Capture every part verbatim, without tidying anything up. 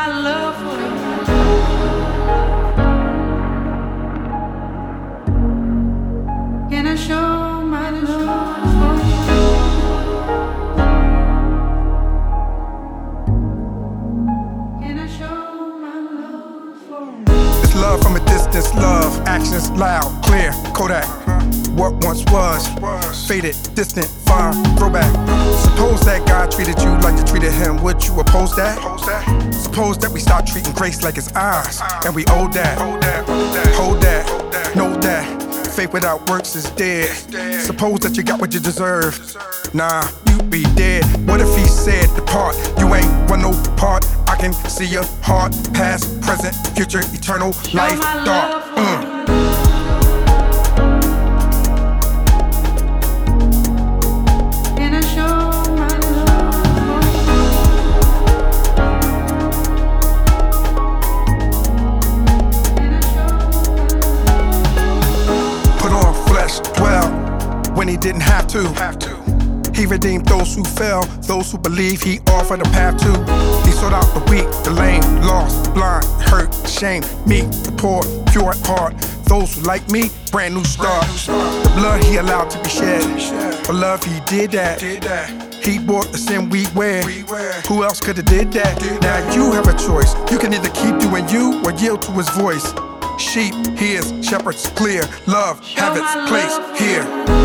my love for you. Can I show my love for you? Can I show my love for you? It's love from a distance, love, actions loud, clear, Kodak. What once was, faded, distant, far, throwback. Suppose that God treated you like you treated him, would you oppose that? Suppose that we start treating grace like it's ours, and we owe that. Hold that, know that. Faith without works is dead. Suppose that you got what you deserve. Nah, you be dead. What if he said, depart? You ain't want no part. I can see your heart, past, present, future, eternal, life, dark. Mm. When he didn't have to. have to. He redeemed those who fell, those who believe he offered a path to. He sought out the weak, the lame, lost, the blind, hurt, shame, meek, the poor, pure at heart. Those who like me, brand new start. The blood he allowed to be shed. For love he did that. He bore the sin we wear. Who else could have did that? Now you have a choice. You can either keep doing you or yield to his voice. Sheep, hears, shepherds clear. Love, have its place here.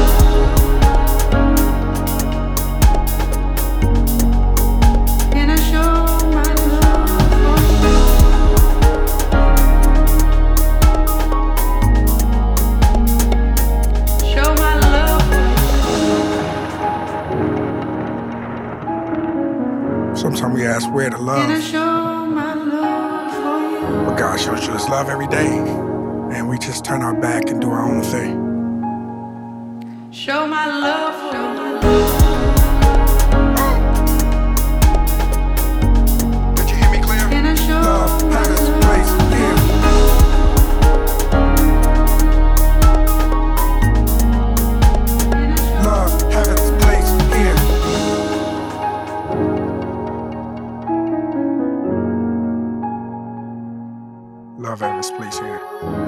Sometimes we ask where the love. Can I show my love for you? But God shows you his love every day, and we just turn our back and do our own thing. Show my love for you. Oh. Did you hear me clear? Can I show love, my have its love? place here. Love, have its place here. Love have its place here.